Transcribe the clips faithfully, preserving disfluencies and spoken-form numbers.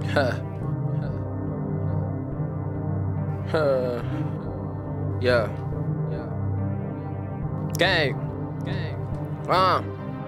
Huh. Huh. Yeah. Gang. Uh.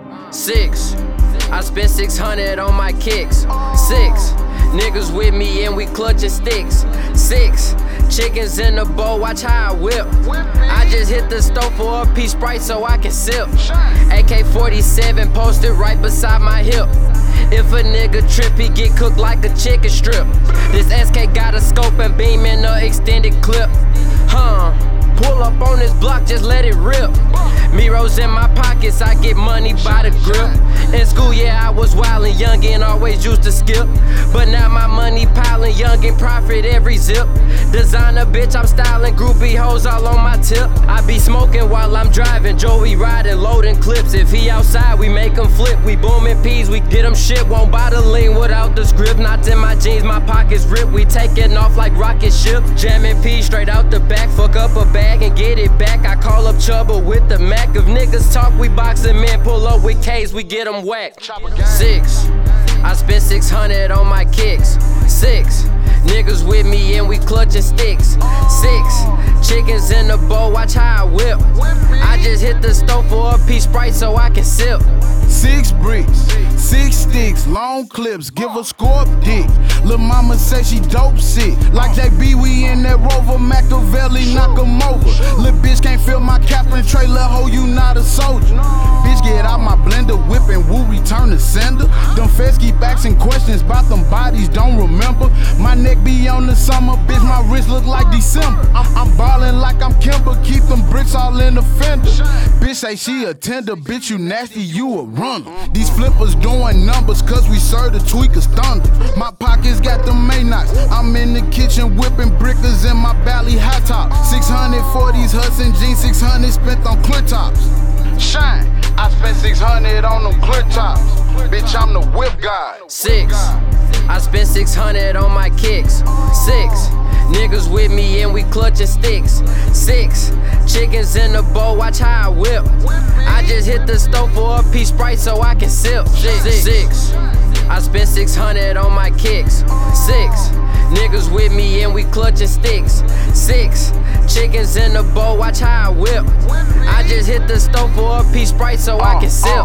Six. I spent six hundred on my kicks. Six. Niggas with me and we clutching sticks. Six. Chickens in the bowl, watch how I whip. I just hit the stove for a piece Sprite so I can sip. A K forty-seven posted right beside my hip. If a nigga trip, he get cooked like a chicken strip. This S K got a scope and beam in a extended clip. Huh, pull up on this block, just let it rip. Miro's in my pockets, I get money by the grip. In school, yeah, I was wildin', youngin', always used to skip. But now my money piling, youngin', profit every zip. Designer bitch, I'm styling, groupie hoes all on my tip. I be smoking while I'm driving, Joey riding, loading clips. If he outside, we make him flip. We booming peas, we get him shit. Won't buy the lean without the script. Knots in my jeans, my pockets ripped. We taking off like rocket ship. Jamming peas straight out the back, fuck up a bag and get it back. I call up Chubba with the Mac. If niggas talk, we boxing men. Pull up with K's, we get them whacked. Six. I spent six hundred on my kicks. Six. Niggas with me and we clutching sticks. Six. Chickens in the bowl, watch how I whip. I just hit the stove for a piece Sprite so I can sip. Six bricks, six sticks, long clips, give a scorp dick. Lil' mama say she dope sick. Like J B, we in that Rover, Machiavelli, knock 'em over. Lil' bitch can't fill my cap and trailer, ho, you not a soldier. Bitch, get out my blender, whip and woo, return the sender. Them feds keep asking questions about them bodies, don't remember. My neck be on the summer, bitch, my wrist look like December. I'm, I'm ballin' like I'm Kimber, keep them bricks all in the fender. Bitch say she a tender, bitch, you nasty, you a runner. These flippers doing numbers, cause we serve the tweakers thunder. My pockets got the Maynox, I'm in the kitchen whipping brickers in my Bally high top. six hundred for these Hudson jeans, six hundred spent on clear tops. Shine, I spent six hundred on them clear tops. Bitch, I'm the whip god. Six. I spent six hundred on my kicks. Six. Niggas with me and we clutching sticks. Six. Chickens in the bowl, watch how I whip. I just hit the stove for a piece Sprite so I can sip. Six. Six. I spent six hundred on my kicks. Six. Niggas with me and we clutching sticks. Six. Chickens in the bowl, watch how I whip. I just hit the stove for a piece Sprite so I can sip.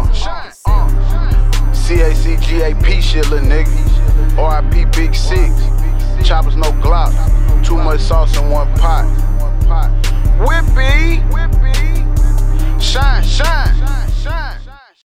C A C G A P shit, lil' nigga. R I P Big Six. Choppers, no Glock. Too much sauce in one pot. Whippy. Shine, shine, shine.